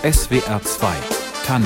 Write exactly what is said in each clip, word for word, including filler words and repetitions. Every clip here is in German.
S W R zwei Tandem.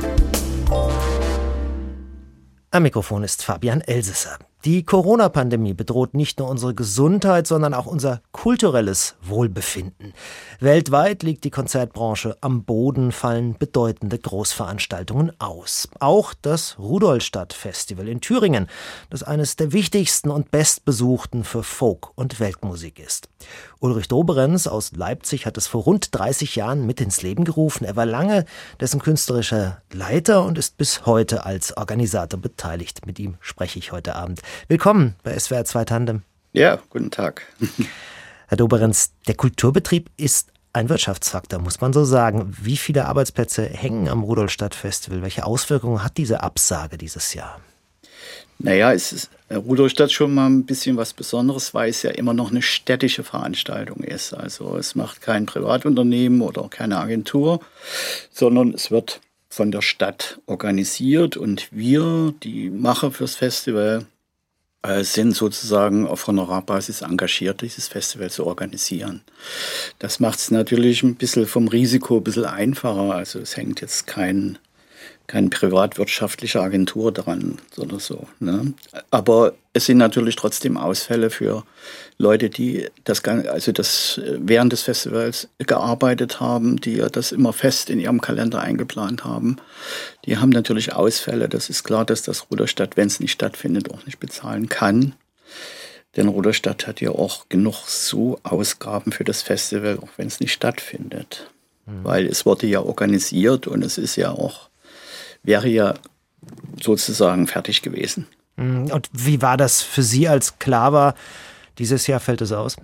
Am Mikrofon ist Fabian Elsesser. Die Corona-Pandemie bedroht nicht nur unsere Gesundheit, sondern auch unser kulturelles Wohlbefinden. Weltweit liegt die Konzertbranche am Boden, fallen bedeutende Großveranstaltungen aus. Auch das Rudolstadt-Festival in Thüringen, das eines der wichtigsten und bestbesuchten für Folk- und Weltmusik ist. Ulrich Doberenz aus Leipzig hat es vor rund dreißig Jahren mit ins Leben gerufen. Er war lange dessen künstlerischer Leiter und ist bis heute als Organisator beteiligt. Mit ihm spreche ich heute Abend. Willkommen bei S W R zwei Tandem. Ja, guten Tag. Herr Doberenz, der Kulturbetrieb ist ein Wirtschaftsfaktor, muss man so sagen. Wie viele Arbeitsplätze hängen am Rudolstadt-Festival? Welche Auswirkungen hat diese Absage dieses Jahr? Naja, es ist Rudolstadt schon mal ein bisschen was Besonderes, weil es ja immer noch eine städtische Veranstaltung ist. Also es macht kein Privatunternehmen oder keine Agentur, sondern es wird von der Stadt organisiert und wir, die Macher fürs Festival, sind sozusagen auf Honorarbasis engagiert, dieses Festival zu organisieren. Das macht es natürlich ein bisschen vom Risiko ein bisschen einfacher. Also es hängt jetzt kein, keine privatwirtschaftliche Agentur dran oder so. Ne? Aber es sind natürlich trotzdem Ausfälle für Leute, die das, also das während des Festivals gearbeitet haben, die ja das immer fest in ihrem Kalender eingeplant haben. Die haben natürlich Ausfälle. Das ist klar, dass das Rudolstadt, wenn es nicht stattfindet, auch nicht bezahlen kann. Denn Rudolstadt hat ja auch genug so Ausgaben für das Festival, auch wenn es nicht stattfindet. Mhm. Weil es wurde ja organisiert und es ist ja auch, wäre ja sozusagen fertig gewesen. Und wie war das für Sie, als klar war, dieses Jahr fällt es aus?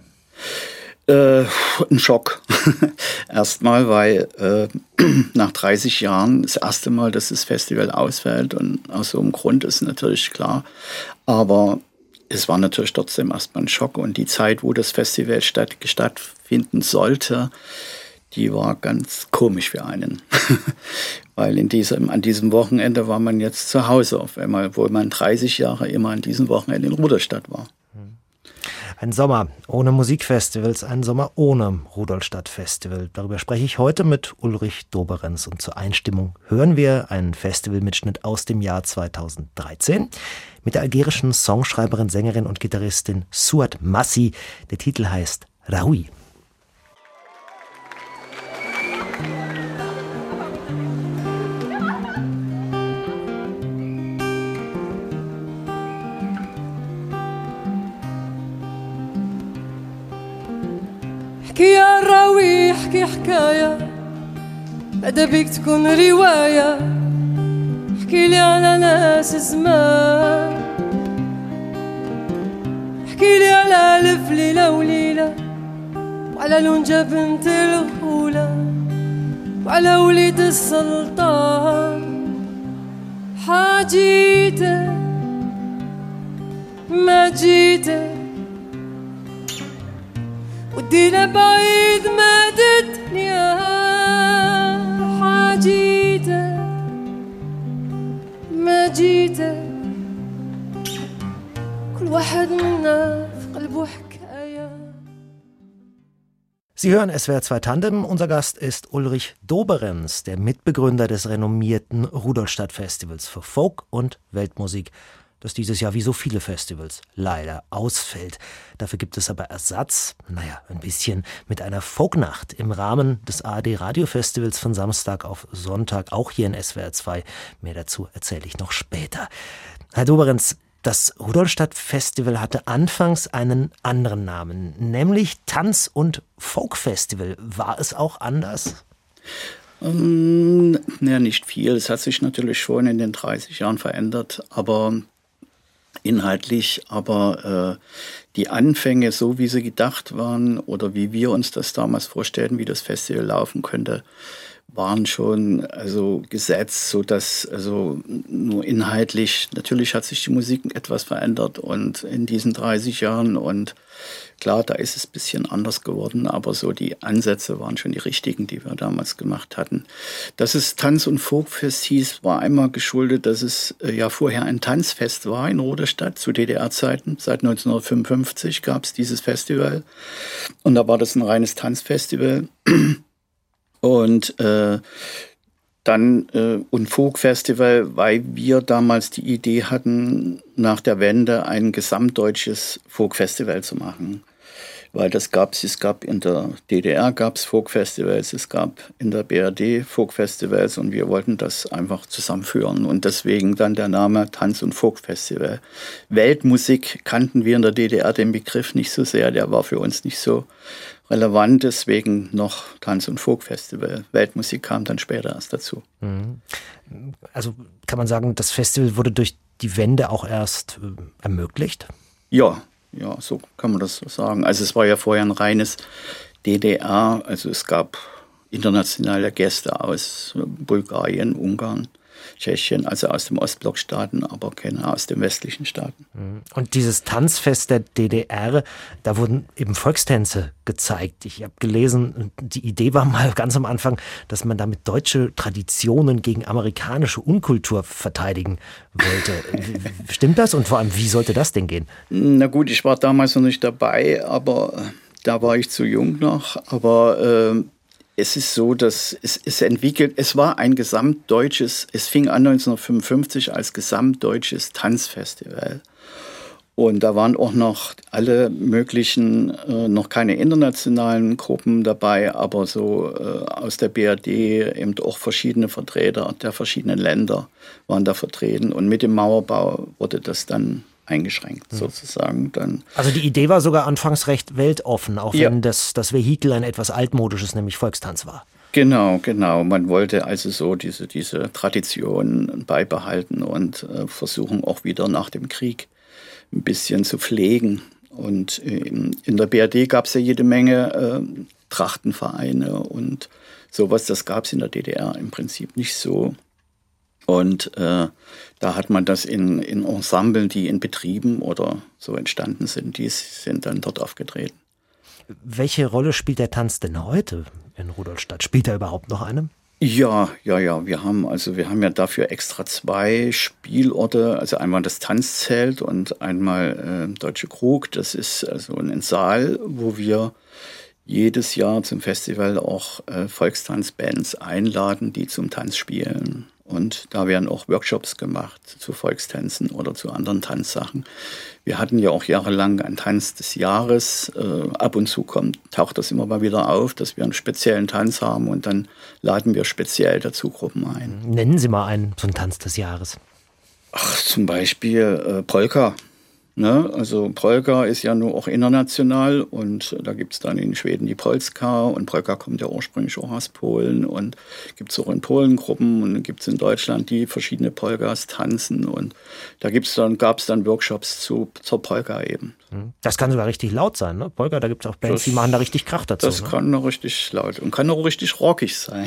Äh, ein Schock. Erstmal, weil äh, nach dreißig Jahren das erste Mal, dass das Festival ausfällt und aus so einem Grund ist natürlich klar. Aber es war natürlich trotzdem erstmal ein Schock und die Zeit, wo das Festival statt, stattfinden sollte, die war ganz komisch für einen. Weil in diesem, an diesem Wochenende war man jetzt zu Hause auf einmal, obwohl man dreißig Jahre immer an diesem Wochenende in Rudolstadt war. Ein Sommer ohne Musikfestivals, ein Sommer ohne Rudolstadt-Festival. Darüber spreche ich heute mit Ulrich Doberenz. Und zur Einstimmung hören wir einen Festivalmitschnitt aus dem Jahr zweitausenddreizehn mit der algerischen Songschreiberin, Sängerin und Gitarristin Suad Massi. Der Titel heißt Raoui. احكي يا راوي احكي حكاية ماذا بيك تكون رواية احكي لي على ناس زمان احكي لي على ألف ليلة وليلة وعلى لونجا بنت الغولة وعلى وليد السلطان حاجيته ما جيته ودينا بعيد مدد يا حاجيته ما جيته كل واحد منا في قلبه حكاية. Sie hören S W R zwei Tandem. Unser Gast ist Ulrich Doberenz, der Mitbegründer des renommierten Rudolstadt-Festivals für Folk und Weltmusik, das dieses Jahr wie so viele Festivals leider ausfällt. Dafür gibt es aber Ersatz, naja, ein bisschen mit einer Folknacht im Rahmen des A R D-Radio-Festivals von Samstag auf Sonntag, auch hier in S W R zwei. Mehr dazu erzähle ich noch später. Herr Doberenz, das Rudolstadt-Festival hatte anfangs einen anderen Namen, nämlich Tanz- und Folk-Festival. War es auch anders? Ähm, ja, nicht viel. Es hat sich natürlich schon in den dreißig Jahren verändert, aber inhaltlich, aber äh, die Anfänge, so wie sie gedacht waren oder wie wir uns das damals vorstellten, wie das Festival laufen könnte, waren schon also gesetzt, so dass also nur inhaltlich, natürlich hat sich die Musik etwas verändert und in diesen dreißig Jahren und klar, da ist es ein bisschen anders geworden, aber so die Ansätze waren schon die richtigen, die wir damals gemacht hatten. Dass es Tanz- und Folkfest hieß, war einmal geschuldet, dass es äh, ja vorher ein Tanzfest war in Rudolstadt zu D D R-Zeiten. Seit neunzehnhundertfünfundfünfzig gab es dieses Festival und da war das ein reines Tanzfestival. Und äh, dann äh, und Folkfestival, weil wir damals die Idee hatten, nach der Wende ein gesamtdeutsches Folkfestival zu machen. Weil das gab es, es gab in der D D R gab es Folkfestivals, es gab in der B R D Folkfestivals und wir wollten das einfach zusammenführen. Und deswegen dann der Name Tanz- und Folkfestival. Weltmusik kannten wir in der D D R den Begriff nicht so sehr, der war für uns nicht so relevant, deswegen noch Tanz- und Folkfestival. Weltmusik kam dann später erst dazu. Also kann man sagen, das Festival wurde durch die Wende auch erst äh, ermöglicht? Ja. Ja, so kann man das so sagen. Also es war ja vorher ein reines D D R, also es gab internationale Gäste aus Bulgarien, Ungarn, Tschechien, also aus den Ostblockstaaten, aber keine aus den westlichen Staaten. Und dieses Tanzfest der D D R, da wurden eben Volkstänze gezeigt. Ich habe gelesen, die Idee war mal ganz am Anfang, dass man damit deutsche Traditionen gegen amerikanische Unkultur verteidigen wollte. Stimmt das? Und vor allem, wie sollte das denn gehen? Na gut, ich war damals noch nicht dabei, aber da war ich zu jung noch. Aber äh, es ist so, dass es, es entwickelt, es war ein gesamtdeutsches, es fing an neunzehnhundertfünfundfünfzig als gesamtdeutsches Tanzfestival. Und da waren auch noch alle möglichen, äh, noch keine internationalen Gruppen dabei, aber so äh, aus der B R D eben auch verschiedene Vertreter der verschiedenen Länder waren da vertreten. Und mit dem Mauerbau wurde das dann eingeschränkt, mhm. sozusagen. Dann also die Idee war sogar anfangs recht weltoffen, auch ja. wenn das, das Vehikel ein etwas altmodisches, nämlich Volkstanz war. Genau, genau. Man wollte also so diese, diese Tradition beibehalten und äh, versuchen auch wieder nach dem Krieg ein bisschen zu pflegen. Und in der B R D gab es ja jede Menge äh, Trachtenvereine und sowas. Das gab es in der D D R im Prinzip nicht so. Und äh, da hat man das in, in Ensemblen, die in Betrieben oder so entstanden sind, die sind dann dort aufgetreten. Welche Rolle spielt der Tanz denn heute in Rudolstadt? Spielt er überhaupt noch eine? Ja, ja, ja. Wir haben also wir haben ja dafür extra zwei Spielorte, also einmal das Tanzzelt und einmal äh, Deutsche Krug. Das ist also ein Saal, wo wir jedes Jahr zum Festival auch äh, Volkstanzbands einladen, die zum Tanz spielen. Und da werden auch Workshops gemacht zu Volkstänzen oder zu anderen Tanzsachen. Wir hatten ja auch jahrelang einen Tanz des Jahres. Äh, ab und zu kommt, taucht das immer mal wieder auf, dass wir einen speziellen Tanz haben und dann laden wir speziell dazu Gruppen ein. Nennen Sie mal einen, so einen Tanz des Jahres. Ach, zum Beispiel äh, Polka. Ne? Also Polka ist ja nur auch international und da gibt es dann in Schweden die Polska und Polka kommt ja ursprünglich auch aus Polen und gibt es auch in Polen Gruppen und dann gibt es in Deutschland, die verschiedene Polkas tanzen und da gibt's dann, gab es dann Workshops zu, zur Polka eben. Das kann sogar richtig laut sein, ne? Polka, da gibt es auch Bands, das, die machen da richtig Krach dazu. Das ne? kann noch richtig laut und kann auch richtig rockig sein.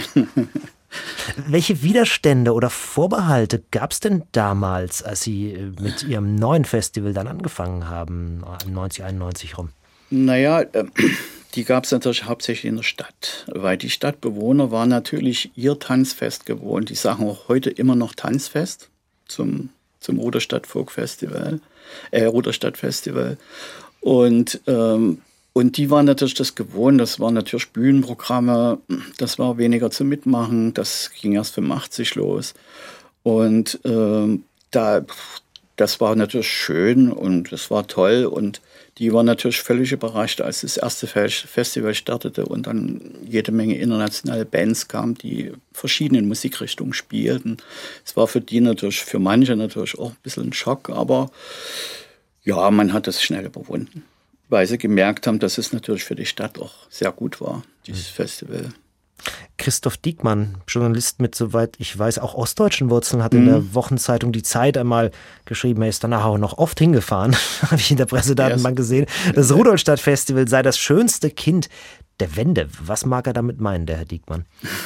Welche Widerstände oder Vorbehalte gab es denn damals, als Sie mit Ihrem neuen Festival dann angefangen haben, neunzig, einundneunzig rum? Naja, äh, die gab es natürlich hauptsächlich in der Stadt, weil die Stadtbewohner waren natürlich ihr Tanzfest gewohnt. Die sagen auch heute immer noch Tanzfest zum, zum Ruderstadt Folk Festival, äh, Ruderstadt Festival. Und ähm, Und die waren natürlich das gewohnt, das waren natürlich Bühnenprogramme, das war weniger zu mitmachen, das ging erst fünfundachtzig los. Und äh, da, das war natürlich schön und das war toll und die waren natürlich völlig überrascht, als das erste Festival startete und dann jede Menge internationale Bands kamen, die verschiedene Musikrichtungen spielten. Es war für die natürlich, für manche natürlich auch ein bisschen ein Schock, aber ja, man hat das schnell überwunden. Weil sie gemerkt haben, dass es natürlich für die Stadt auch sehr gut war, dieses Festival. Christoph Diekmann, Journalist mit, soweit ich weiß, auch ostdeutschen Wurzeln, hat in der Wochenzeitung Die Zeit einmal geschrieben, er ist danach auch noch oft hingefahren, habe ich in der Pressedatenbank gesehen. Das Rudolstadt-Festival sei das schönste Kind der Wende. Was mag er damit meinen, der Herr Diekmann?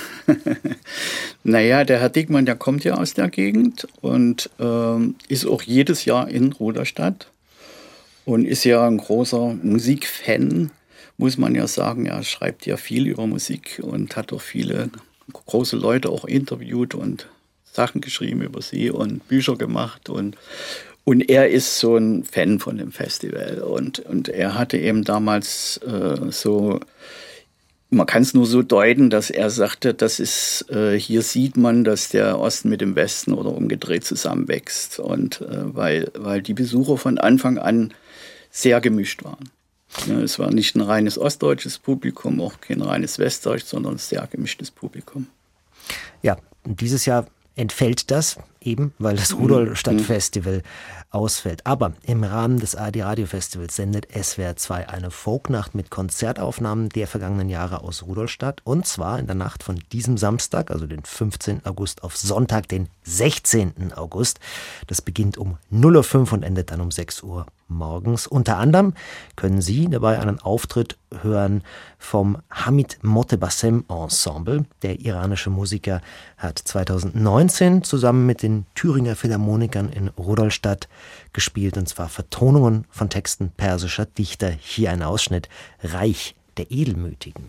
Naja, der Herr Diekmann, der kommt ja aus der Gegend und ähm, ist auch jedes Jahr in Rudolstadt. Und ist ja ein großer Musikfan, muss man ja sagen. Er schreibt ja viel über Musik und hat auch viele große Leute auch interviewt und Sachen geschrieben über sie und Bücher gemacht. Und, und er ist so ein Fan von dem Festival. Und, und er hatte eben damals äh, so Man kann es nur so deuten, dass er sagte, das ist, äh, hier sieht man, dass der Osten mit dem Westen oder umgedreht zusammenwächst. Und äh, weil, weil die Besucher von Anfang an sehr gemischt waren. Ja, es war nicht ein reines ostdeutsches Publikum, auch kein reines westdeutsch, sondern ein sehr gemischtes Publikum. Ja, dieses Jahr entfällt das eben, weil das Rudolstadt-Festival ausfällt. Aber im Rahmen des A R D-Radio-Festivals sendet S W R zwei eine Folknacht mit Konzertaufnahmen der vergangenen Jahre aus Rudolstadt. Und zwar in der Nacht von diesem Samstag, also den fünfzehnten August, auf Sonntag, den sechzehnten August. Das beginnt um null Uhr fünf und endet dann um sechs Uhr morgens. Unter anderem können Sie dabei einen Auftritt hören vom Hamid Motebassem Ensemble. Der iranische Musiker hat zweitausendneunzehn zusammen mit den Thüringer Philharmonikern in Rudolstadt gespielt, und zwar Vertonungen von Texten persischer Dichter. Hier ein Ausschnitt: Reich der Edelmütigen.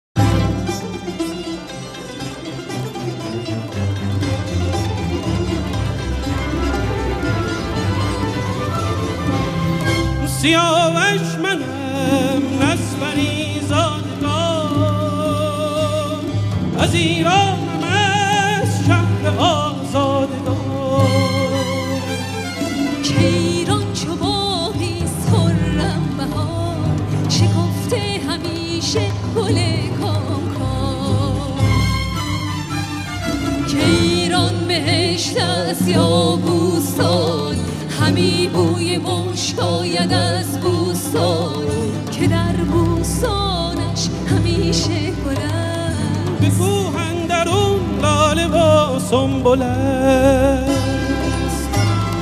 سیاوش منم نسبری زادگان از ایرانم از شهر آزادگان که ایران چو باغیست خرم بهار شکفته همیشه گل کامکار که ایران بهشت است یا بوستان همی بوی مشک آید از بوستان که در بوستانش همیشه گل است به کوه اندرون لاله و سنبل است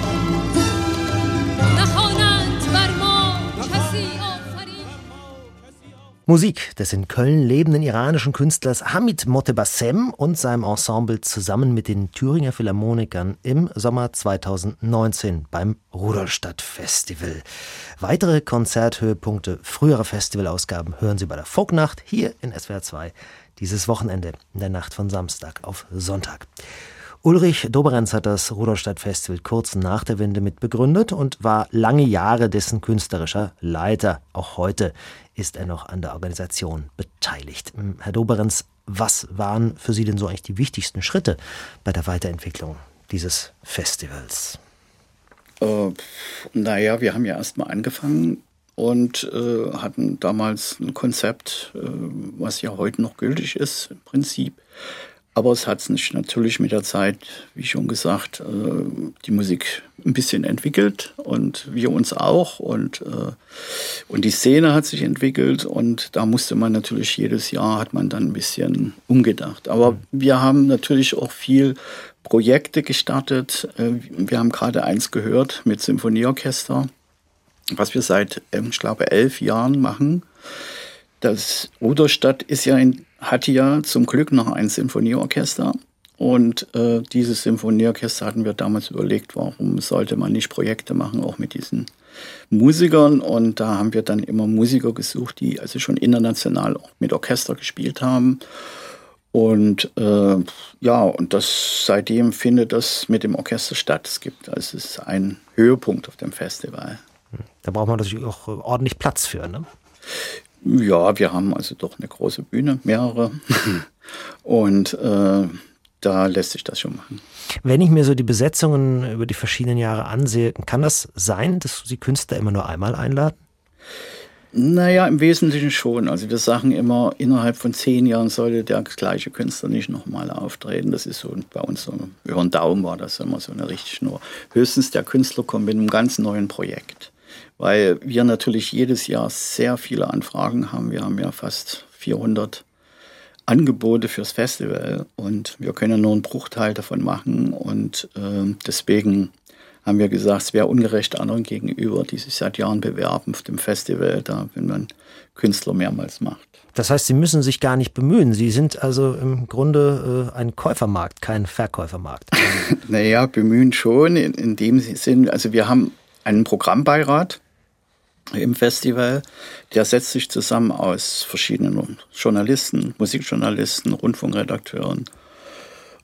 نخوانند بر ما کسی آفرین. Musik des in Köln lebenden iranischen Künstlers Hamid Motebassem und seinem Ensemble zusammen mit den Thüringer Philharmonikern im Sommer zweitausendneunzehn beim Rudolstadt-Festival. Weitere Konzerthöhepunkte früherer Festivalausgaben hören Sie bei der Folknacht hier in S W R zwei dieses Wochenende in der Nacht von Samstag auf Sonntag. Ulrich Doberenz hat das Rudolstadt-Festival kurz nach der Wende mitbegründet und war lange Jahre dessen künstlerischer Leiter. Auch heute ist er noch an der Organisation beteiligt. Herr Doberenz, was waren für Sie denn so eigentlich die wichtigsten Schritte bei der Weiterentwicklung dieses Festivals? Äh, naja, wir haben ja erst mal angefangen und äh, hatten damals ein Konzept, äh, was ja heute noch gültig ist im Prinzip. Aber es hat sich natürlich mit der Zeit, wie schon gesagt, die Musik ein bisschen entwickelt und wir uns auch. Und, und die Szene hat sich entwickelt und da musste man natürlich jedes Jahr, hat man dann ein bisschen umgedacht. Aber wir haben natürlich auch viel Projekte gestartet. Wir haben gerade eins gehört mit Symphonieorchester, was wir seit, ich glaube, elf Jahren machen. Das Rudolstadt ist ja in hatte ja zum Glück noch ein Symphonieorchester und äh, dieses Symphonieorchester hatten wir damals überlegt, warum sollte man nicht Projekte machen, auch mit diesen Musikern, und da haben wir dann immer Musiker gesucht, die also schon international auch mit Orchester gespielt haben und äh, ja, und das seitdem findet das mit dem Orchester statt. Es gibt, also es ist ein Höhepunkt auf dem Festival. Da braucht man natürlich auch ordentlich Platz für, ne? Ja, wir haben also doch eine große Bühne, mehrere. Und äh, da lässt sich das schon machen. Wenn ich mir so die Besetzungen über die verschiedenen Jahre ansehe, kann das sein, dass Sie Künstler immer nur einmal einladen? Naja, im Wesentlichen schon. Also wir sagen immer, innerhalb von zehn Jahren sollte der gleiche Künstler nicht nochmal auftreten. Das ist so bei uns so, über den Daumen war das immer so eine Richtschnur. Höchstens der Künstler kommt mit einem ganz neuen Projekt. Weil wir natürlich jedes Jahr sehr viele Anfragen haben. Wir haben ja fast vierhundert Angebote fürs Festival und wir können nur einen Bruchteil davon machen. Und äh, deswegen haben wir gesagt, es wäre ungerecht anderen gegenüber, die sich seit Jahren bewerben auf dem Festival, da wenn man Künstler mehrmals macht. Das heißt, Sie müssen sich gar nicht bemühen. Sie sind also im Grunde äh, ein Käufermarkt, kein Verkäufermarkt. Naja, bemühen schon in, in dem Sinn. Also wir haben einen Programmbeirat im Festival, der setzt sich zusammen aus verschiedenen Journalisten, Musikjournalisten, Rundfunkredakteuren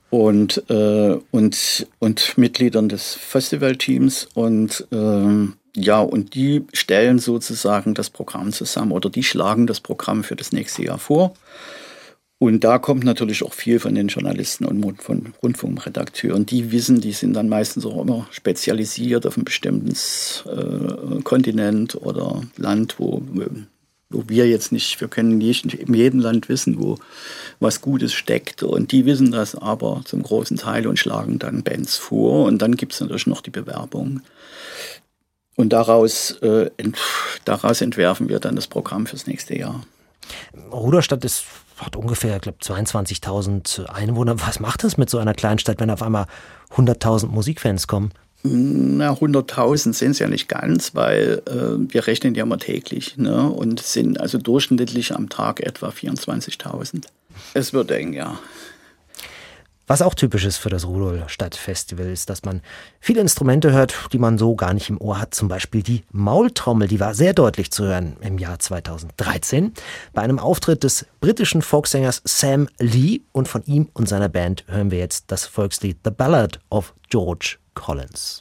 und, äh, und, und Mitgliedern des Festivalteams. Und äh, Ja, und die stellen sozusagen das Programm zusammen oder die schlagen das Programm für das nächste Jahr vor. Und da kommt natürlich auch viel von den Journalisten und von Rundfunkredakteuren. Die wissen, die sind dann meistens auch immer spezialisiert auf ein bestimmtes äh, Kontinent oder Land, wo, wo wir jetzt nicht, wir können nicht in jedem Land wissen, wo was Gutes steckt. Und die wissen das aber zum großen Teil und schlagen dann Bands vor. Und dann gibt es natürlich noch die Bewerbung. Und daraus, äh, ent, daraus entwerfen wir dann das Programm fürs nächste Jahr. Rudolstadt ist, hat ungefähr, ich glaube, zweiundzwanzigtausend Einwohner. Was macht das mit so einer Kleinstadt, wenn auf einmal hunderttausend Musikfans kommen? Na, hunderttausend sind es ja nicht ganz, weil äh, wir rechnen ja mal täglich, ne? Und sind also durchschnittlich am Tag etwa vierundzwanzigtausend. Es wird eng, ja. Was auch typisch ist für das Rudolstadt-Festival ist, dass man viele Instrumente hört, die man so gar nicht im Ohr hat. Zum Beispiel die Maultrommel, die war sehr deutlich zu hören im Jahr zweitausenddreizehn bei einem Auftritt des britischen Folksängers Sam Lee. Und von ihm und seiner Band hören wir jetzt das Volkslied The Ballad of George Collins.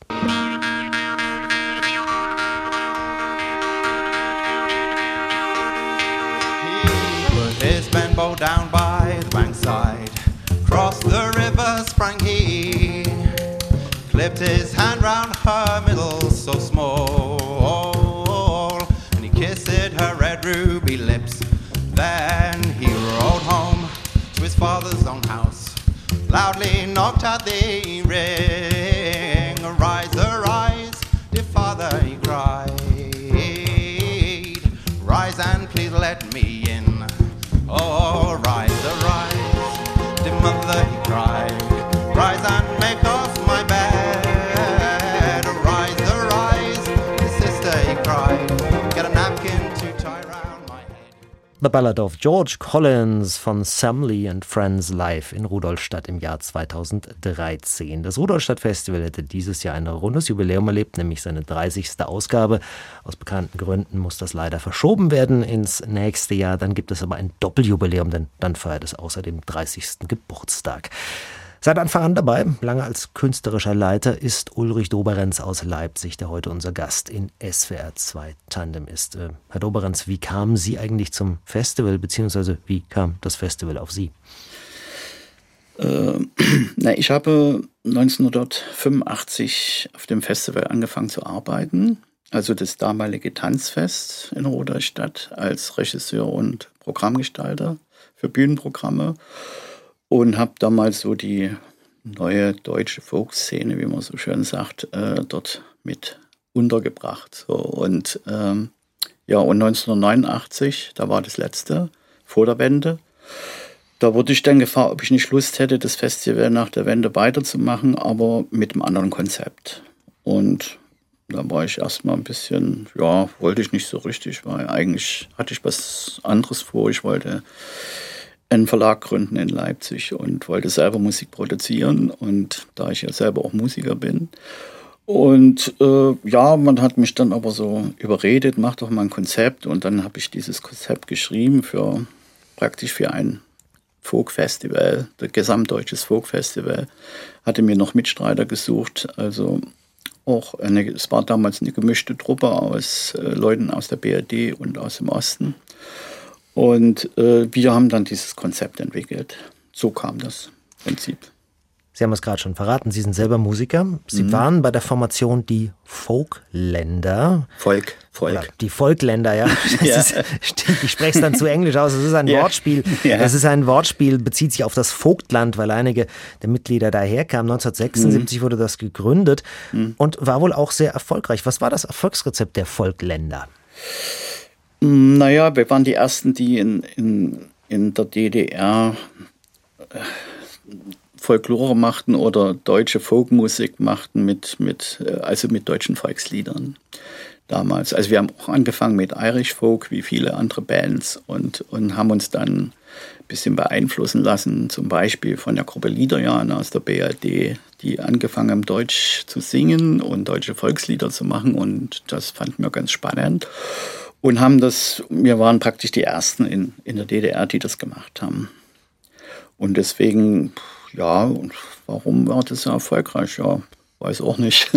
He put his band bow down by the bankside. Across the river sprang he, clipped his hand round her middle so small, and he kissed her red ruby lips. Then he rode home to his father's own house, loudly knocked at the ring. Arise, arise, dear father, he cried, rise and please let me in. Oh, rise, arise, mother, he cried, rise and make off my bed. Arise, arise, sister, he cried, get a napkin to tie round my head. The Ballad of George Collins von Sam Lee and Friends live in Rudolstadt im Jahr zweitausenddreizehn. Das Rudolstadt-Festival hätte dieses Jahr ein rundes Jubiläum erlebt, nämlich seine dreißigste Ausgabe. Aus bekannten Gründen muss das leider verschoben werden ins nächste Jahr. Dann gibt es aber ein Doppeljubiläum, denn dann feiert es außerdem dreißigsten Geburtstag. Seit Anfang an dabei, lange als künstlerischer Leiter, ist Ulrich Doberenz aus Leipzig, der heute unser Gast in S W R zwei Tandem ist. Äh, Herr Doberenz, wie kamen Sie eigentlich zum Festival, beziehungsweise wie kam das Festival auf Sie? Äh, na, ich habe neunzehnhundertfünfundachtzig auf dem Festival angefangen zu arbeiten, also das damalige Tanzfest in Rudolstadt als Regisseur und Programmgestalter für Bühnenprogramme. Und habe damals so die neue deutsche Folkszene, wie man so schön sagt, äh, dort mit untergebracht. So, und ähm, ja, und neunzehnhundertneunundachtzig, da war das letzte, vor der Wende, da wurde ich dann gefragt, ob ich nicht Lust hätte, das Festival nach der Wende weiterzumachen, aber mit einem anderen Konzept. Und da war ich erstmal ein bisschen, ja, wollte ich nicht so richtig, weil eigentlich hatte ich was anderes vor. Ich wollte einen Verlag gründen in Leipzig und wollte selber Musik produzieren. Und da ich ja selber auch Musiker bin. Und äh, ja, man hat mich dann aber so überredet, mach doch mal ein Konzept. Und dann habe ich dieses Konzept geschrieben für praktisch für ein Folkfestival, das Gesamtdeutsches Folkfestival. Hatte mir noch Mitstreiter gesucht, also auch eine, es war damals eine gemischte Truppe aus äh, Leuten aus der B R D und aus dem Osten. Und äh, wir haben dann dieses Konzept entwickelt. So kam das Prinzip. Sie haben es gerade schon verraten, Sie sind selber Musiker. Sie mhm. waren bei der Formation die Folkländer. Volk, Volk. Oder die Folkländer, ja. Das ja. Ist, ich spreche es dann zu Englisch aus. Es ist ein ja. Wortspiel. Ja. Das ist ein Wortspiel, bezieht sich auf das Vogtland, weil einige der Mitglieder daherkamen. neunzehnhundertsechsundsiebzig mhm. wurde das gegründet mhm. und war wohl auch sehr erfolgreich. Was war das Erfolgsrezept der Folkländer? Naja, wir waren die Ersten, die in, in, in der D D R Folklore machten oder deutsche Folkmusik machten mit, mit, also mit deutschen Volksliedern damals. Also wir haben auch angefangen mit Irish Folk, wie viele andere Bands, und, und haben uns dann ein bisschen beeinflussen lassen, zum Beispiel von der Gruppe Liederjan aus der B R D, die angefangen haben, Deutsch zu singen und deutsche Volkslieder zu machen, und das fanden wir ganz spannend. Und haben das, wir waren praktisch die Ersten in, in der D D R, die das gemacht haben. Und deswegen, ja, warum war das so erfolgreich? Ja, weiß auch nicht.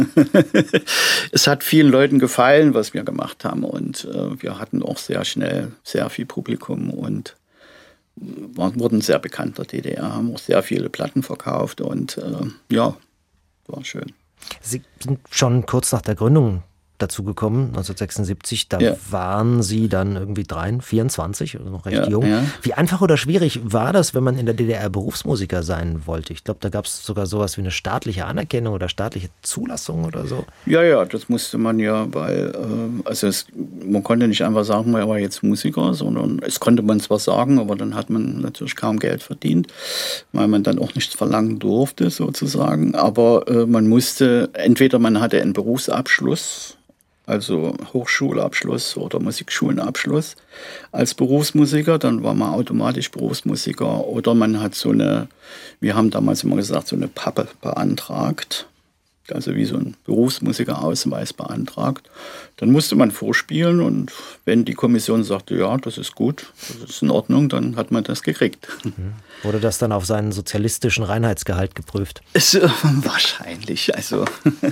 Es hat vielen Leuten gefallen, was wir gemacht haben. Und äh, wir hatten auch sehr schnell sehr viel Publikum und waren, wurden sehr bekannt der D D R, haben auch sehr viele Platten verkauft. Und äh, ja, war schön. Sie sind schon kurz nach der Gründung dazugekommen, neunzehnhundertsechsundsiebzig. Da ja. waren Sie dann irgendwie dreiundzwanzig, vierundzwanzig, also noch recht ja, jung. Ja. Wie einfach oder schwierig war das, wenn man in der D D R Berufsmusiker sein wollte? Ich glaube, da gab es sogar sowas wie eine staatliche Anerkennung oder staatliche Zulassung oder so. Ja, ja, das musste man ja, weil äh, also es, man konnte nicht einfach sagen, man war jetzt Musiker, sondern es konnte man zwar sagen, aber dann hat man natürlich kaum Geld verdient, weil man dann auch nichts verlangen durfte sozusagen. Aber äh, man musste, entweder man hatte einen Berufsabschluss, also Hochschulabschluss oder Musikschulenabschluss als Berufsmusiker, dann war man automatisch Berufsmusiker. Oder man hat so eine, wir haben damals immer gesagt, so eine Pappe beantragt, also wie so ein Berufsmusikerausweis beantragt. Dann musste man vorspielen und wenn die Kommission sagte, ja, das ist gut, das ist in Ordnung, dann hat man das gekriegt. Mhm. Wurde das dann auf seinen sozialistischen Reinheitsgehalt geprüft? Ist, äh, wahrscheinlich. Also,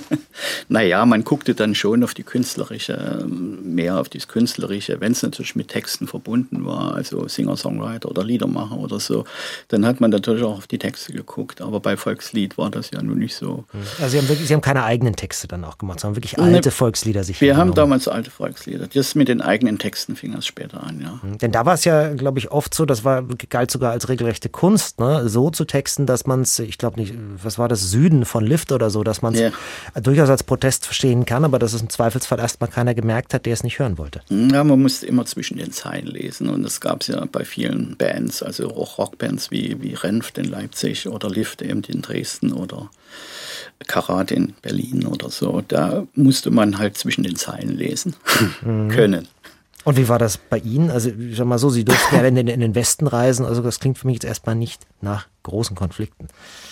naja, man guckte dann schon auf die künstlerische, mehr auf das Künstlerische, wenn es natürlich mit Texten verbunden war, also Singer-Songwriter oder Liedermacher oder so, dann hat man natürlich auch auf die Texte geguckt. Aber bei Volkslied war das ja nun nicht so. Also Sie haben, wirklich, Sie haben keine eigenen Texte dann auch gemacht, sondern wirklich alte ne, Volkslieder sich Wir haben damals alte Volkslieder. Das mit den eigenen Texten fing es später an, ja. Denn da war es ja, glaube ich, oft so, das war, galt sogar als regelrechte Kunst, ne? So zu texten, dass man es, ich glaube nicht, was war das, Süden von Lift oder so, dass man es ja. durchaus als Protest verstehen kann, aber dass es im Zweifelsfall erstmal keiner gemerkt hat, der es nicht hören wollte. Ja, man musste immer zwischen den Zeilen lesen und das gab es ja bei vielen Bands, also auch Rockbands wie, wie Renft in Leipzig oder Lift eben in Dresden oder Karat in Berlin oder so. Da musste man halt zwischen den Zeilen lesen mhm. können. Und wie war das bei Ihnen? Also ich sag mal so, Sie durften ja in den, in den Westen reisen, also das klingt für mich jetzt erstmal nicht nach großen Konflikten.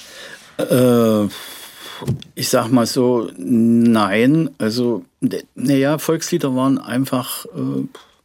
Äh, ich sag mal so, nein. Also, naja, Volkslieder waren einfach, äh,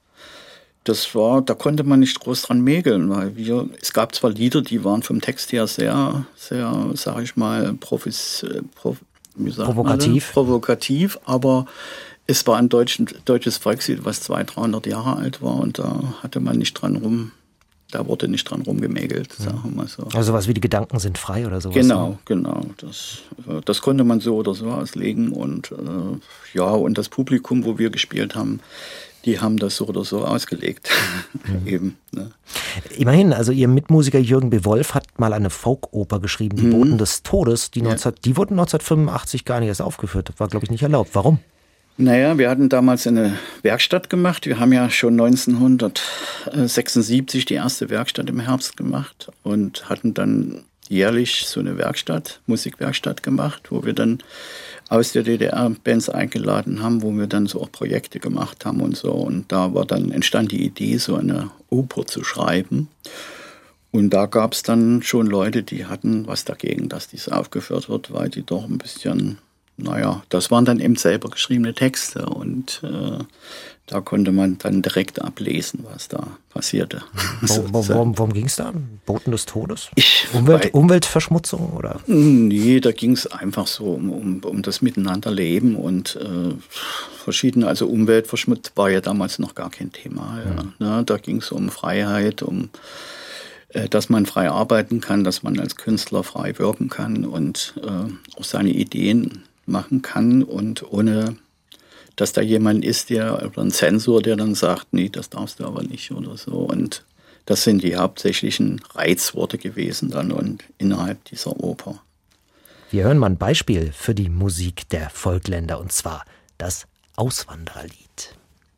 das war, da konnte man nicht groß dran mäkeln, weil wir, es gab zwar Lieder, die waren vom Text her sehr, sehr, sag ich mal, profis, prof, wie sagt provokativ. Man, provokativ, aber es war ein deutsch, deutsches Volkslied, was zweihundert, dreihundert Jahre alt war und da hatte man nicht dran rum, da wurde nicht dran rumgemägelt, sagen wir mal so. Also sowas wie die Gedanken sind frei oder sowas? Genau, genau. Das, das konnte man so oder so auslegen und äh, ja, und das Publikum, wo wir gespielt haben, die haben das so oder so ausgelegt. Mhm. Eben, ne? Immerhin, also Ihr Mitmusiker Jürgen B. Wolf hat mal eine Folkoper geschrieben, Die mhm. Boten des Todes, die, ja. neunzehn, die wurden neunzehnhundertfünfundachtzig gar nicht erst aufgeführt. Das war, glaube ich, nicht erlaubt. Warum? Naja, wir hatten damals eine Werkstatt gemacht. Wir haben ja schon neunzehnhundertsechsundsiebzig die erste Werkstatt im Herbst gemacht und hatten dann jährlich so eine Werkstatt, Musikwerkstatt gemacht, wo wir dann aus der D D R Bands eingeladen haben, wo wir dann so auch Projekte gemacht haben und so. Und da war dann entstand die Idee, so eine Oper zu schreiben. Und da gab es dann schon Leute, die hatten was dagegen, dass dies aufgeführt wird, weil die doch ein bisschen, naja, das waren dann eben selber geschriebene Texte und äh, da konnte man dann direkt ablesen, was da passierte. Wo, wo, worum worum ging es da? Boten des Todes? Ich, Umwelt, bei, Umweltverschmutzung? Oder? Nee, da ging es einfach so um, um, um das Miteinanderleben und äh, verschiedene, also Umweltverschmutzung war ja damals noch gar kein Thema. Ja. Mhm. Ne, da ging es um Freiheit, um äh, dass man frei arbeiten kann, dass man als Künstler frei wirken kann und äh, auch seine Ideen machen kann und ohne dass da jemand ist, der oder ein Zensor, der dann sagt, nee, das darfst du aber nicht oder so. Und das sind die hauptsächlichen Reizworte gewesen dann und innerhalb dieser Oper. Wir hören mal ein Beispiel für die Musik der Volkländer und zwar das Auswandererlied.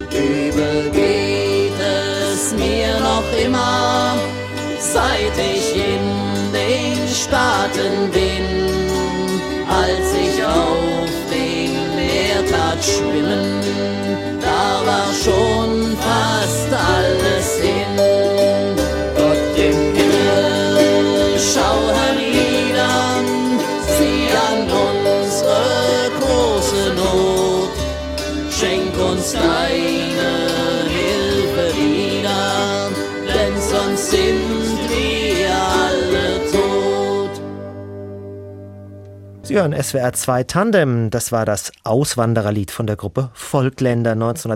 Übel geht es mir noch immer, seit ich in den Staaten bin, als ich auf tat schwimmen, da war schon fast alles hin. Gott im Himmel, schau hernieder, sieh an unsere große Not, schenk uns deine Hilfe wieder, denn sonst sind wir alle tot. Sie hören S W R zwei Tandem. Das war das Auswandererlied von der Gruppe Volkländer,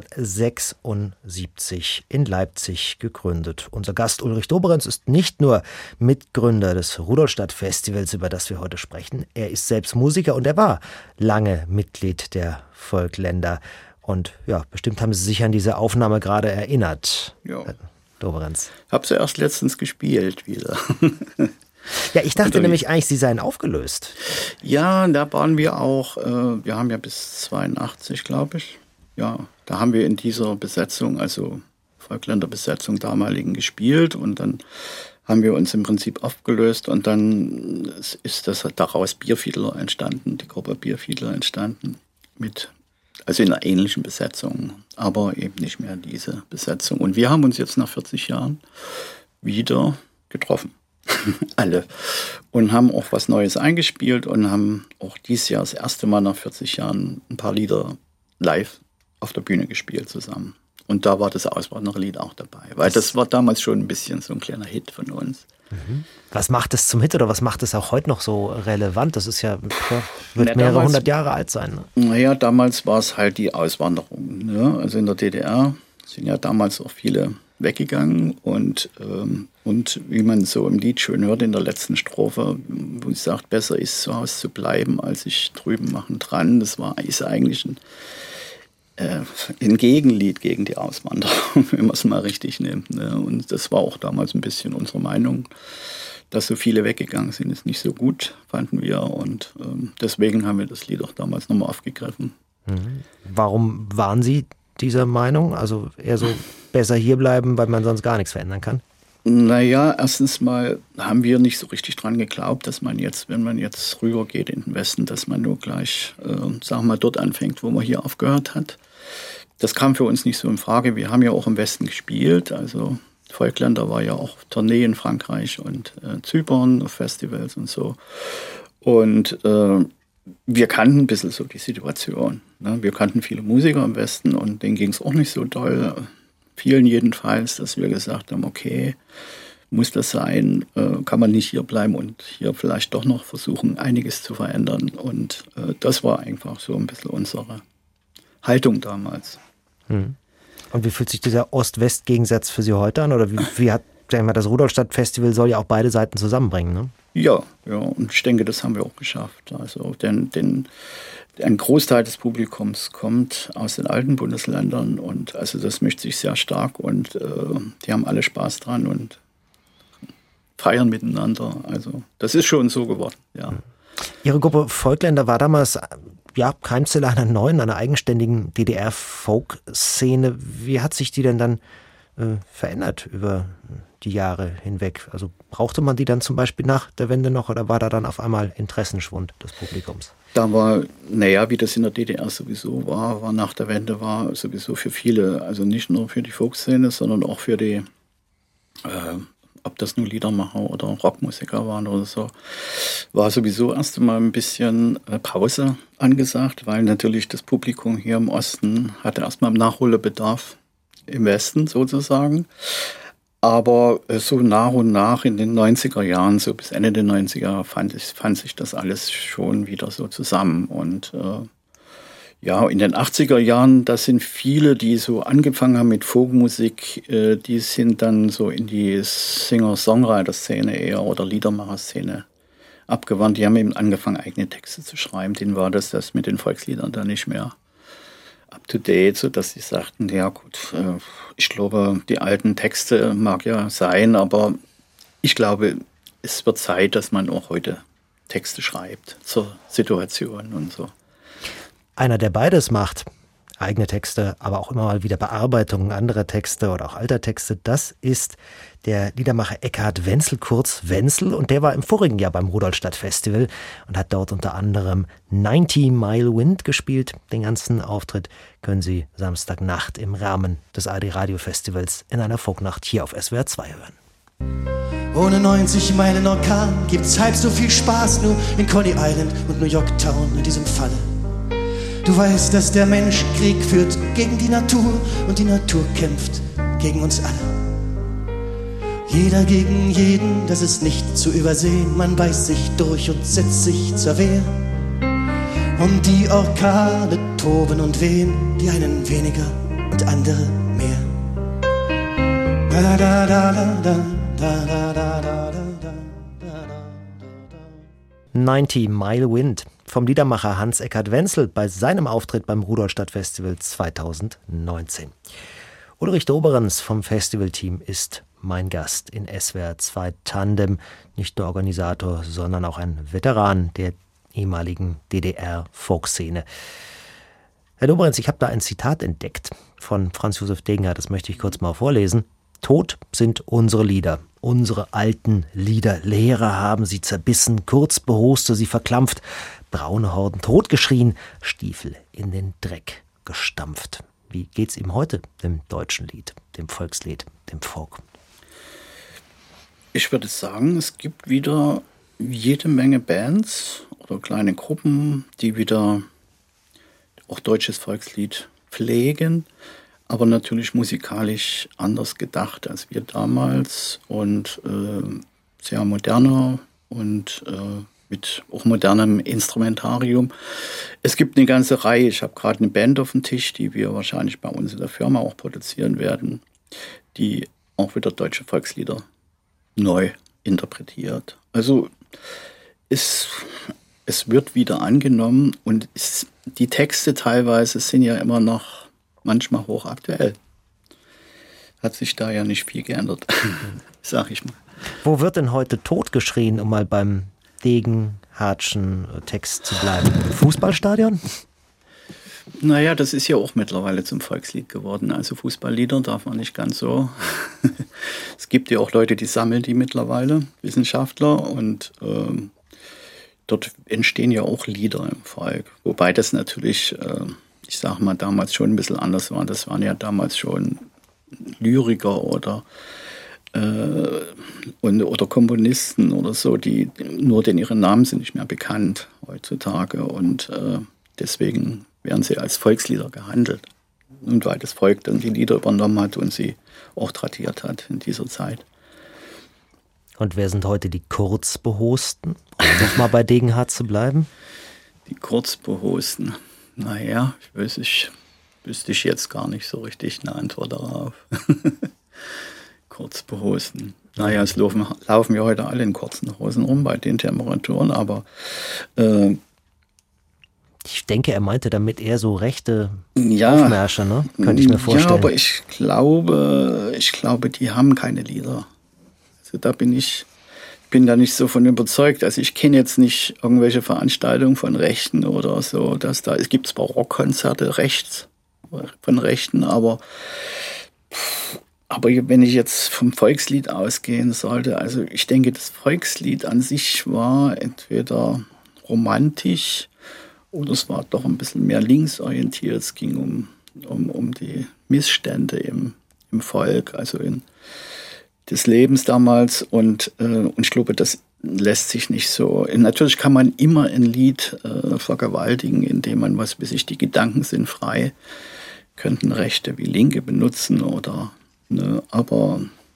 neunzehnhundertsechsundsiebzig in Leipzig gegründet. Unser Gast Ulrich Doberenz ist nicht nur Mitgründer des Rudolstadt-Festivals, über das wir heute sprechen. Er ist selbst Musiker und er war lange Mitglied der Volkländer. Und ja, bestimmt haben Sie sich an diese Aufnahme gerade erinnert, ja. Herr Doberenz. Hab sie erst letztens gespielt wieder. Ja, ich dachte nämlich eigentlich, Sie seien aufgelöst. Ja, da waren wir auch, äh, wir haben ja bis zweiundachtzig, glaube ich. Ja, da haben wir in dieser Besetzung, also Volkländer Besetzung damaligen gespielt und dann haben wir uns im Prinzip aufgelöst und dann ist das daraus Bierfiedler entstanden, die Gruppe Bierfiedler entstanden mit, also in einer ähnlichen Besetzung, aber eben nicht mehr diese Besetzung. Und wir haben uns jetzt nach vierzig Jahren wieder getroffen. Alle. Und haben auch was Neues eingespielt und haben auch dieses Jahr das erste Mal nach vierzig Jahren ein paar Lieder live auf der Bühne gespielt zusammen. Und da war das Auswandererlied auch dabei. Weil das war damals schon ein bisschen so ein kleiner Hit von uns. Mhm. Was macht es zum Hit oder was macht es auch heute noch so relevant? Das ist ja, wird Na, mehrere damals, hundert Jahre alt sein. Ne? Naja, damals war es halt die Auswanderung. Ne? Also in der D D R sind ja damals auch viele weggegangen und, ähm, und wie man so im Lied schön hört in der letzten Strophe, wo es sagt, besser ist zu Hause zu bleiben, als sich drüben machen dran. Das war ist eigentlich ein, äh, ein Gegenlied gegen die Auswanderung, wenn man es mal richtig nimmt. Ne? Und das war auch damals ein bisschen unsere Meinung, dass so viele weggegangen sind, ist nicht so gut, fanden wir. Und ähm, deswegen haben wir das Lied auch damals nochmal aufgegriffen. Mhm. Warum waren Sie dieser Meinung? Also eher so besser hierbleiben, weil man sonst gar nichts verändern kann? Naja, erstens mal haben wir nicht so richtig dran geglaubt, dass man jetzt, wenn man jetzt rübergeht in den Westen, dass man nur gleich, äh, sagen wir mal, dort anfängt, wo man hier aufgehört hat. Das kam für uns nicht so in Frage. Wir haben ja auch im Westen gespielt, also Volkländer war ja auch Tournee in Frankreich und äh, Zypern, auf Festivals und so. Und äh, wir kannten ein bisschen so die Situation. Ne? Wir kannten viele Musiker im Westen und denen ging es auch nicht so doll. Vielen jedenfalls, dass wir gesagt haben, okay, muss das sein, äh, kann man nicht hier bleiben und hier vielleicht doch noch versuchen, einiges zu verändern. Und äh, das war einfach so ein bisschen unsere Haltung damals. Hm. Und wie fühlt sich dieser Ost-West-Gegensatz für Sie heute an? Oder wie, wie hat, sagen wir, das Rudolstadt-Festival soll ja auch beide Seiten zusammenbringen, ne? Ja, ja, und ich denke, das haben wir auch geschafft. Also denn, denn ein Großteil des Publikums kommt aus den alten Bundesländern und also das mischt sich sehr stark und äh, die haben alle Spaß dran und feiern miteinander. Also das ist schon so geworden, ja. Ihre Gruppe Volkländer war damals ja Keimzelle einer neuen, einer eigenständigen D D R-Folk-Szene. Wie hat sich die denn dann äh, verändert über die Jahre hinweg? Also brauchte man die dann zum Beispiel nach der Wende noch oder war da dann auf einmal Interessenschwund des Publikums? Da war, naja, wie das in der D D R sowieso war, war nach der Wende war sowieso für viele, also nicht nur für die Folkszene, sondern auch für die, äh, ob das nur Liedermacher oder Rockmusiker waren oder so, war sowieso erst einmal ein bisschen äh, Pause angesagt, weil natürlich das Publikum hier im Osten hatte erstmal einen Nachholbedarf im Westen sozusagen. Aber so nach und nach in den neunziger Jahren, so bis Ende der neunziger, fand, ich, fand sich das alles schon wieder so zusammen. Und äh, ja, in den achtziger Jahren, da sind viele, die so angefangen haben mit Folkmusik, äh, die sind dann so in die Singer-Songwriter-Szene eher oder Liedermacher-Szene abgewandt. Die haben eben angefangen, eigene Texte zu schreiben. Denen war das, das mit den Volksliedern dann nicht mehr up-to-date, sodass sie sagten, ja gut, ich glaube, die alten Texte mag ja sein, aber ich glaube, es wird Zeit, dass man auch heute Texte schreibt zur Situation und so. Einer, der beides macht, eigene Texte, aber auch immer mal wieder Bearbeitungen anderer Texte oder auch alter Texte, das ist der Liedermacher Eckhard Wenzel, kurz Wenzel, und der war im vorigen Jahr beim Rudolstadt-Festival und hat dort unter anderem neunzig Mile Wind gespielt. Den ganzen Auftritt können Sie Samstagnacht im Rahmen des A R D-Radio-Festivals in einer Folknacht hier auf S W R zwei hören. Ohne neunzig Meilen Orkan gibt's halb so viel Spaß nur in Coney Island und New York Town in diesem Falle. Du weißt, dass der Mensch Krieg führt gegen die Natur und die Natur kämpft gegen uns alle. Jeder gegen jeden, das ist nicht zu übersehen. Man beißt sich durch und setzt sich zur Wehr. Und die Orkane toben und wehen, die einen weniger und andere mehr. Da da da da da da da da da da da. neunzig Mile Wind vom Liedermacher Hans-Eckart Wenzel bei seinem Auftritt beim Rudolstadt-Festival zweitausendneunzehn. Ulrich Doberenz vom Festivalteam ist mein Gast in S W R zwei Tandem, nicht nur Organisator, sondern auch ein Veteran der ehemaligen D D R-Folkszene. Herr Doberenz, ich habe da ein Zitat entdeckt von Franz Josef Degenhardt, das möchte ich kurz mal vorlesen. Tot sind unsere Lieder, unsere alten Lieder. Lehrer haben sie zerbissen, Kurzbehoste sie verklampft, braune Horden totgeschrien, Stiefel in den Dreck gestampft. Wie geht's ihm heute, dem deutschen Lied, dem Volkslied, dem Folk? Ich würde sagen, es gibt wieder jede Menge Bands oder kleine Gruppen, die wieder auch deutsches Volkslied pflegen, aber natürlich musikalisch anders gedacht als wir damals und äh, sehr moderner und äh, mit auch modernem Instrumentarium. Es gibt eine ganze Reihe, ich habe gerade eine Band auf dem Tisch, die wir wahrscheinlich bei uns in der Firma auch produzieren werden, die auch wieder deutsche Volkslieder neu interpretiert. Also es, es wird wieder angenommen und es, die Texte teilweise sind ja immer noch manchmal hochaktuell. Hat sich da ja nicht viel geändert, sag ich mal. Wo wird denn heute totgeschrien, um mal beim Degenhardtschen Text zu bleiben? Fußballstadion? Naja, das ist ja auch mittlerweile zum Volkslied geworden. Also Fußballlieder darf man nicht ganz so. Es gibt ja auch Leute, die sammeln die mittlerweile, Wissenschaftler. Und ähm, dort entstehen ja auch Lieder im Volk. Wobei das natürlich, äh, ich sag mal, damals schon ein bisschen anders war. Das waren ja damals schon Lyriker oder äh, und, oder Komponisten oder so, die nur denn ihre Namen sind nicht mehr bekannt heutzutage. Und äh, deswegen werden sie als Volkslieder gehandelt. Und weil das Volk dann die Lieder übernommen hat und sie auch tradiert hat in dieser Zeit. Und wer sind heute die Kurzbehosten? Um noch mal bei Degenhardt zu bleiben? Die Kurzbehosten. Naja, ich weiß, ich wüsste ich jetzt gar nicht so richtig eine Antwort darauf. Kurzbehosten. Naja, es laufen, laufen ja heute alle in kurzen Hosen rum bei den Temperaturen, aber äh, ich denke, er meinte damit eher so rechte ja, Aufmärsche, ne? Könnte ich mir vorstellen. Ja, aber ich glaube, ich glaube, die haben keine Lieder. Also da bin ich, bin da nicht so von überzeugt. Also ich kenne jetzt nicht irgendwelche Veranstaltungen von Rechten oder so, dass da, es gibt zwar Rockkonzerte rechts, von Rechten, aber, aber wenn ich jetzt vom Volkslied ausgehen sollte, also ich denke, das Volkslied an sich war entweder romantisch, oder es war doch ein bisschen mehr linksorientiert. Es ging um, um, um die Missstände im, im Volk, also in des Lebens damals. Und, äh, und ich glaube, das lässt sich nicht so. Natürlich kann man immer ein Lied äh, vergewaltigen, indem man, was weiß ich, die Gedanken sind frei, könnten Rechte wie Linke benutzen oder, ne, aber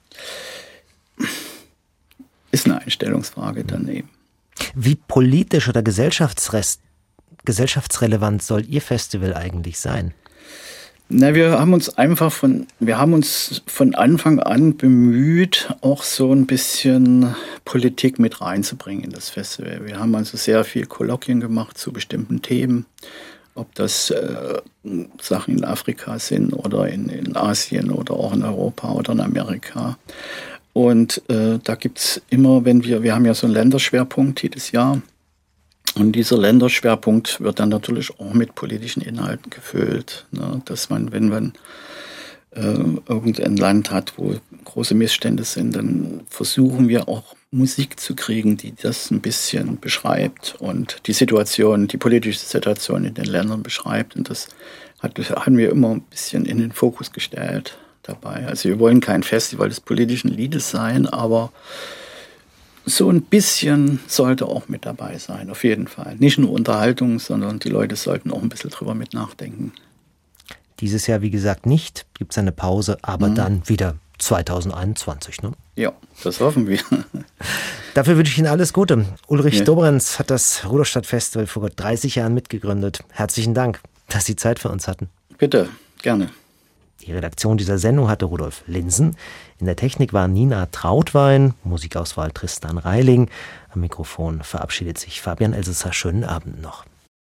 ist eine Einstellungsfrage daneben. Wie politisch oder gesellschaftsrest gesellschaftsrelevant soll Ihr Festival eigentlich sein? Na, wir haben uns einfach von, wir haben uns von Anfang an bemüht, auch so ein bisschen Politik mit reinzubringen in das Festival. Wir haben also sehr viel Kolloquien gemacht zu bestimmten Themen, ob das äh, Sachen in Afrika sind oder in, in Asien oder auch in Europa oder in Amerika. Und äh, da gibt es immer, wenn wir, wir haben ja so einen Länderschwerpunkt jedes Jahr. Und dieser Länderschwerpunkt wird dann natürlich auch mit politischen Inhalten gefüllt. Ne? Dass man, wenn man äh, irgendein Land hat, wo große Missstände sind, dann versuchen wir auch Musik zu kriegen, die das ein bisschen beschreibt und die Situation, die politische Situation in den Ländern beschreibt. Und das hat, haben wir immer ein bisschen in den Fokus gestellt dabei. Also wir wollen kein Festival des politischen Liedes sein, aber so ein bisschen sollte auch mit dabei sein, auf jeden Fall. Nicht nur Unterhaltung, sondern die Leute sollten auch ein bisschen drüber mit nachdenken. Dieses Jahr, wie gesagt, nicht. Gibt es eine Pause, aber mhm. dann wieder zwanzig einundzwanzig, ne? Ja, das hoffen wir. Dafür wünsche ich Ihnen alles Gute. Ulrich Ja. Dobrindt hat das Rudolstadt-Festival vor gut dreißig Jahren mitgegründet. Herzlichen Dank, dass Sie Zeit für uns hatten. Bitte, gerne. Die Redaktion dieser Sendung hatte Rudolf Linsen. In der Technik war Nina Trautwein, Musikauswahl Tristan Reiling. Am Mikrofon verabschiedet sich Fabian Elsässer. Schönen Abend noch.